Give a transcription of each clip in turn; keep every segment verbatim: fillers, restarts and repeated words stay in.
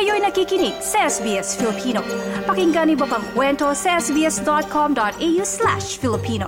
Kayo'y nakikinig sa S B S Filipino. Pakinggan niyo pa ang kwento sa sbs.com.au slash Filipino.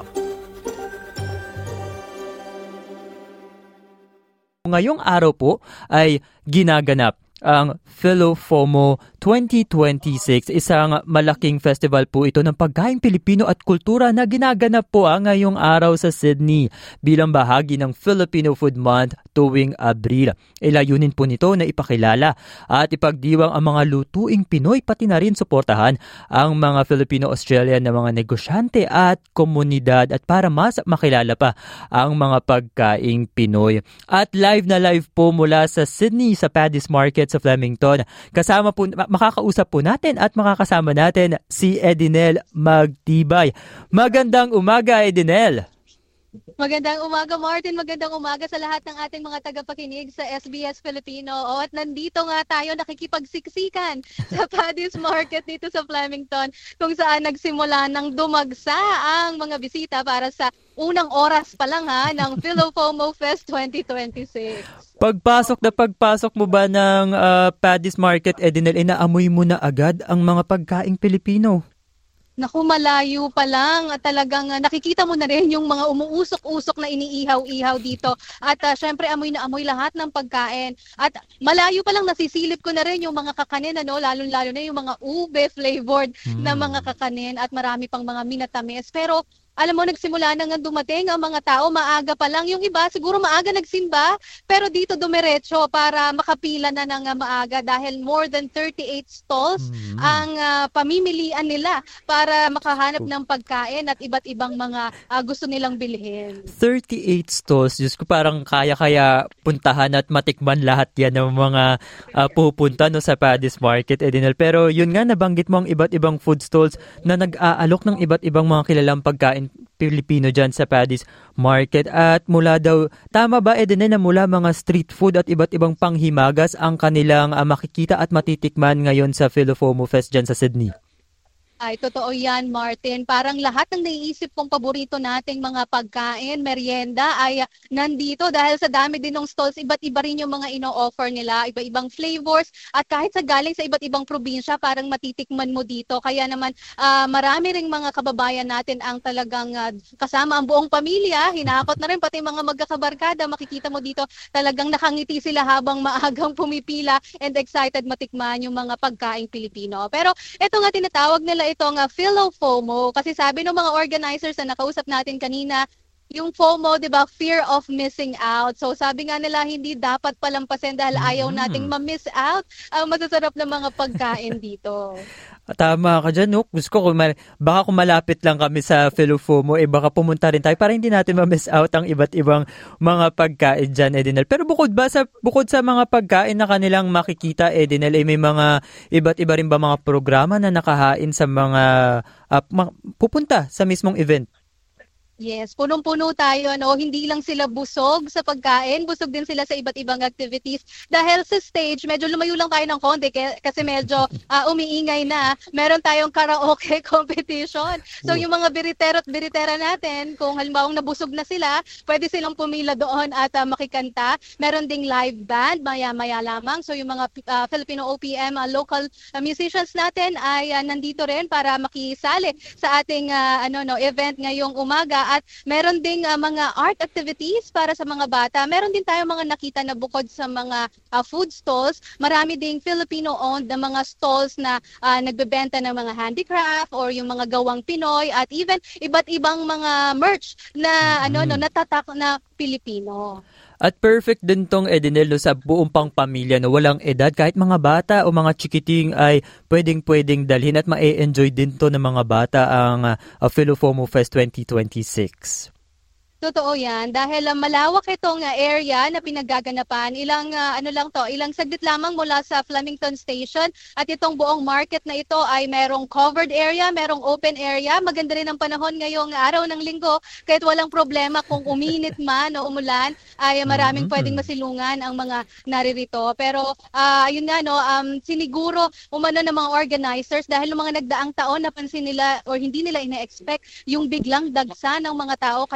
Ngayong araw po ay ginaganap ang PhiloFomo twenty twenty-six, isang malaking festival po ito ng pagkaing Pilipino at kultura na ginaganap po ang ngayong araw sa Sydney bilang bahagi ng Filipino Food Month tuwing Abril. Ilayunin po nito na ipakilala at ipagdiwang ang mga lutuing Pinoy, pati na rin suportahan ang mga Filipino-Australian na mga negosyante at komunidad at para mas makilala pa ang mga pagkaing Pinoy. At live na live po mula sa Sydney sa Paddy's Market sa Flemington. Kasama po, makakausap po natin at makakasama natin si Edinel Magtibay. Magandang umaga, Edinel! Magandang umaga, Martin. Magandang umaga sa lahat ng ating mga tagapakinig sa S B S Filipino. O, at nandito nga tayo nakikipagsiksikan sa Paddy's Market dito sa Flemington kung saan nagsimula ng dumagsa ang mga bisita para sa unang oras pa lang ha ng PhiloFomo Fest twenty twenty-six. Pagpasok na pagpasok mo ba ng uh, Paddy's Market, Edinel, inaamoy mo na agad ang mga pagkaing Pilipino? Naku, malayo pa lang at talagang uh, nakikita mo na rin yung mga umuusok-usok na iniihaw-ihaw dito. At uh, syempre amoy na amoy lahat ng pagkain. At malayo pa lang nasisilip ko na rin yung mga kakanin, ano, lalo-lalo na yung mga ube flavored mm. na mga kakanin at marami pang mga minatamis. Pero alam mo, nagsimula na nga dumating ang mga tao, maaga pa lang. Yung iba, siguro maaga nagsimba, pero dito dumiretso para makapila na ng uh, maaga dahil more than thirty-eight stalls mm-hmm. ang uh, pamimilian nila para makahanap ng pagkain at iba't ibang mga uh, gusto nilang bilhin. thirty-eight stalls, Diyos ko, parang kaya-kaya puntahan at matikman lahat yan ng mga uh, pupunta no, sa Paddy's Market, Edinel. Pero yun nga, nabanggit mo ang iba't ibang food stalls na nag-aalok ng iba't ibang mga kilalang pagkain Pilipino dyan sa Paddy's Market. At mula daw, tama ba Edinel na mula mga street food at iba't ibang panghimagas ang kanilang uh, makikita at matitikman ngayon sa PhiloFomo Fest dyan sa Sydney? Ay, totoo yan, Martin. Parang lahat ng naiisip kong paborito nating mga pagkain, merienda ay uh, nandito dahil sa dami din ng stalls, iba't iba rin yung mga ino-offer nila, iba-ibang flavors at kahit sa galing sa iba't ibang probinsya, parang matitikman mo dito. Kaya naman uh, marami ring mga kababayan natin ang talagang uh, kasama ang buong pamilya, hinakot na rin pati mga magkakabarkada, makikita mo dito talagang nakangiti sila habang maagang pumipila and excited matikman yung mga pagkaing Pilipino. Pero ito nga tinatawag nila itong uh, PhiloFomo kasi sabi ng mga organizers na nakausap natin kanina, yung FOMO, di ba, fear of missing out. So sabi nga nila hindi dapat palampasin dahil ayaw nating ma-miss out ang masasarap na mga pagkain dito. Tama ka dyan, no? Gusto ko, kung baka kung malapit lang kami sa PhiloFomo, eh baka pumunta rin tayo para hindi natin ma-miss out ang iba't ibang mga pagkain dyan, Edinel. Pero bukod ba sa, bukod sa mga pagkain na kanilang makikita, Edinel, eh may mga iba't iba rin ba mga programa na nakahain sa mga uh, ma- pupunta sa mismong event? Yes, punong-puno tayo, no? Hindi lang sila busog sa pagkain, busog din sila sa iba't ibang activities. Dahil sa stage, medyo lumayo lang tayo ng konti kasi medyo uh, umiingay na. Meron tayong karaoke competition. So yung mga biritero at biritera natin, kung halimbawa nabusog na sila, pwede silang pumila doon at uh, makikanta. Meron ding live band, maya-maya lamang. So yung mga uh, Filipino O P M uh, local uh, musicians natin ay uh, nandito rin para makisali sa ating uh, ano no event ngayong umaga. At meron ding uh, mga art activities para sa mga bata. Meron din tayong mga nakita na bukod sa mga uh, food stalls, marami ding Filipino-owned na mga stalls na uh, nagbebenta ng mga handicraft or yung mga gawang Pinoy at even iba't ibang mga merch na mm-hmm. ano no natatak na Pilipino. At perfect din tong Edinel no, sa buong pang pamilya, no, walang edad, kahit mga bata o mga chikiting ay pwedeng-pwedeng dalhin at ma-enjoy din to ng mga bata ang uh, PhiloFomo Fest twenty twenty-six. Totoo yan. Dahil uh, malawak itong uh, area na pinaggaganapan. Ilang, uh, ano lang to, ilang saglit lamang mula sa Flemington Station. At itong buong market na ito ay merong covered area, merong open area. Maganda rin ang panahon ngayong araw ng linggo. Kahit walang problema kung uminit man o umulan, ay maraming mm-hmm. pwedeng masilungan ang mga naririto. Pero, uh, yun nga, no, um, siniguro umano ng mga organizers dahil ng mga nagdaang taon napansin nila or hindi nila ina-expect yung biglang dagsa ng mga tao. Kaya medyo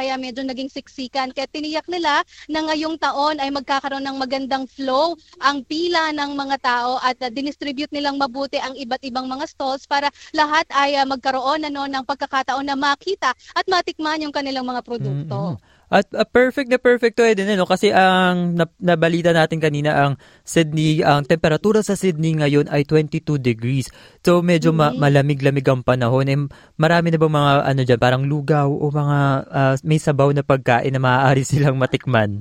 naging siksikan. Kaya tiniyak nila na ngayong taon ay magkakaroon ng magandang flow ang pila ng mga tao at uh, dinistribute nilang mabuti ang iba't ibang mga stalls para lahat ay uh, magkaroon ano, ng pagkakataon na makita at matikman yung kanilang mga produkto. Mm-hmm. At uh, perfect na perfect to eh din, no? Kasi ang na, nabalita natin kanina ang Sydney, ang temperatura sa Sydney ngayon ay twenty-two degrees. So medyo mm-hmm. ma- malamig-lamig ang panahon. Eh, marami na bang mga ano diyan, parang lugaw o mga uh, may sabaw na pagkain na maaari silang matikman?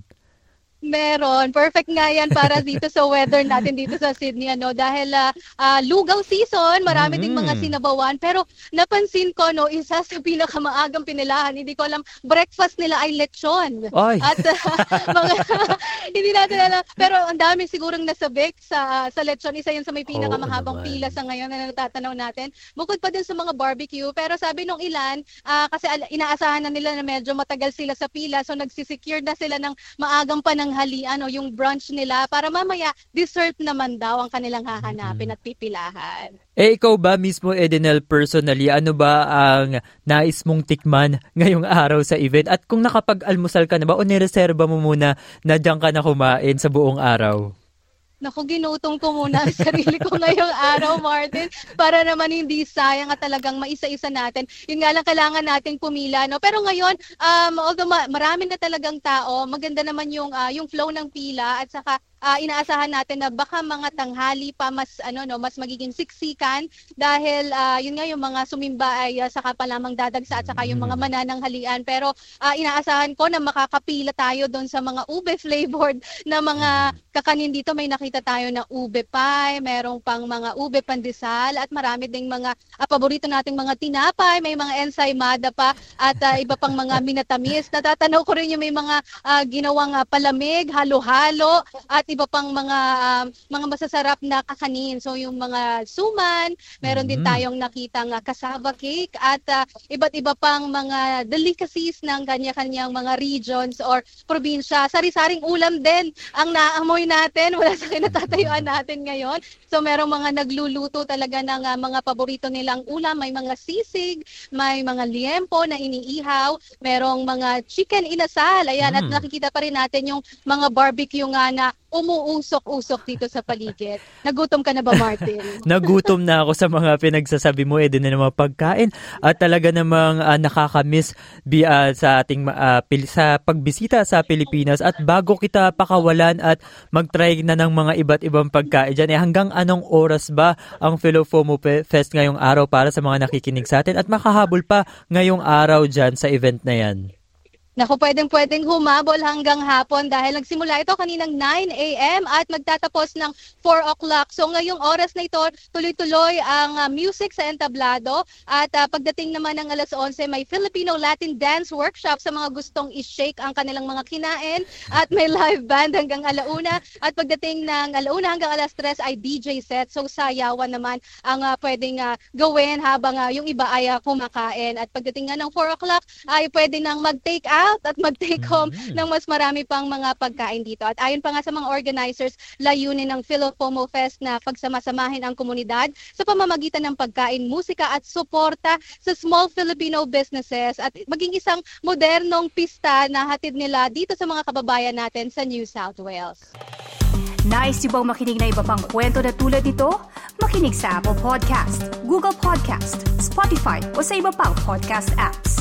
Meron. Perfect nga yan para dito sa weather natin dito sa Sydney. Ano, dahil uh, uh, lugaw season, marami mm. ding mga sinabawan. Pero napansin ko, no, isa sa pinakamaagang pinilahan, hindi ko alam, breakfast nila ay lechon. Ay. At uh, mga, hindi natin alam. Pero ang dami sigurong nasabik sa, sa lechon. Isa yun sa may pinakamahabang oh, pila sa ngayon na natatanaw natin. Bukod pa din sa mga barbecue. Pero sabi nung ilan, uh, kasi inaasahan na nila na medyo matagal sila sa pila. So nagsisecure na sila ng maagang panang halian o yung brunch nila para mamaya dessert naman daw ang kanilang hahanapin mm-hmm. at pipilahan. Eh ikaw ba mismo, Edenel, personally, ano ba ang nais mong tikman ngayong araw sa event? At kung nakapag-almusal ka na ba o nireserba mo muna na diyan ka na kumain sa buong araw? Naku, ginutong ko muna ang sarili ko ngayong araw, Martin, para naman hindi sayang at talagang maisa-isa natin. Yun nga lang, kailangan nating pumila, no? Pero ngayon, um, although ma- marami na talagang tao, maganda naman yung, uh, yung flow ng pila at saka Uh, inaasahan natin na baka mga tanghali pa mas ano no mas magiging siksikan dahil uh, yun nga yung mga sumimba ay uh, saka pa lamang dadagsa at saka yung mga manananghalian, pero uh, inaasahan ko na makakapila tayo doon sa mga ube flavored na mga kakanin dito. May nakita tayo na ube pie, merong pang mga ube pandesal at marami ding mga uh, paborito nating mga tinapay, may mga ensaymada pa at uh, iba pang mga minatamis. Natatanaw ko rin yung may mga uh, ginawang uh, palamig, halo-halo at iba pang mga um, mga masasarap na kakanin. So yung mga suman, meron mm-hmm. din tayong nakitang uh, cassava cake at uh, iba't iba pang mga delicacies ng kanya-kanyang mga regions or probinsya. Sari-saring ulam din ang naamoy natin wala sa kinatatayuan natin ngayon. So merong mga nagluluto talaga ng uh, mga paborito nilang ulam. May mga sisig, may mga liempo na iniihaw, merong mga chicken inasal. Ayan, mm. at nakikita pa rin natin yung mga barbecue nga na umuusok-usok dito sa paligid. Nagutom ka na ba, Martin? Nagutom na ako sa mga pinagsasabi mo, eh, din na mga pagkain at talaga namang uh, nakakamiss bi, uh, sa ating uh, pil- sa pagbisita sa Pilipinas. At bago kita pakawalan at mag-try na ng mga iba't ibang pagkain dyan, eh, hanggang anong oras ba ang Philofomo Fest ngayong araw para sa mga nakikinig sa atin at makahabol pa ngayong araw dyan sa event na yan? Naku, pwedeng-pwedeng humabol hanggang hapon dahil nagsimula ito kaninang nine a.m. at magtatapos ng four o'clock. So ngayong oras na ito, tuloy-tuloy ang uh, music sa entablado at uh, pagdating naman ng alas onse, may Filipino Latin Dance Workshop sa mga gustong i-shake ang kanilang mga kinain at may live band hanggang alauna at pagdating ng alauna hanggang alas tres ay D J set. So sayawan naman ang uh, pwedeng uh, gawin habang uh, yung iba ay uh, kumakain at pagdating nga ng four o'clock ay pwede nang mag-take out at mag-take home mm-hmm. ng mas marami pang mga pagkain dito. At ayon pa nga sa mga organizers, layunin ng Philofomo Fest na pagsamasamahin ang komunidad sa pamamagitan ng pagkain, musika at suporta sa small Filipino businesses at maging isang modernong pista na hatid nila dito sa mga kababayan natin sa New South Wales. Nice niyo bang makinig na iba pang kwento na tulad ito? Makinig sa Apple Podcast, Google Podcast, Spotify o sa iba pang podcast apps.